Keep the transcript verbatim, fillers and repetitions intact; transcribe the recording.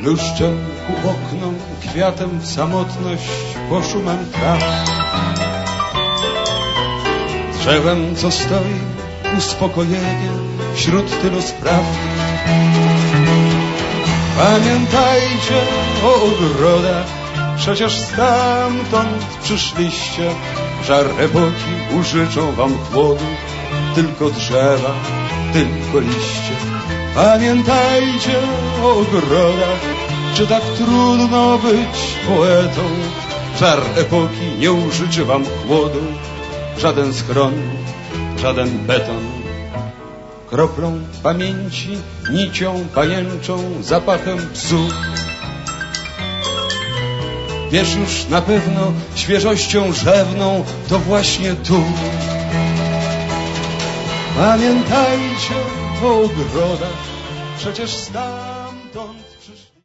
Luszczę ku oknom, kwiatem w samotność, poszumem traw. Drzewem, co stoi, uspokojenie wśród tylu spraw. Pamiętajcie o ogrodach, przecież stamtąd przyszliście. Żar epoki użyczą wam chłodu, tylko drzewa, tylko liście. Pamiętajcie o ogrodach, czy tak trudno być poetą. Żar epoki nie użyczy wam chłodu, żaden schron, żaden beton. Kroplą pamięci, nicią pajęczą, zapachem bzu. Wiesz już na pewno, świeżością rzewną, to właśnie tu. Pamiętajcie o ogrodach, przecież stamtąd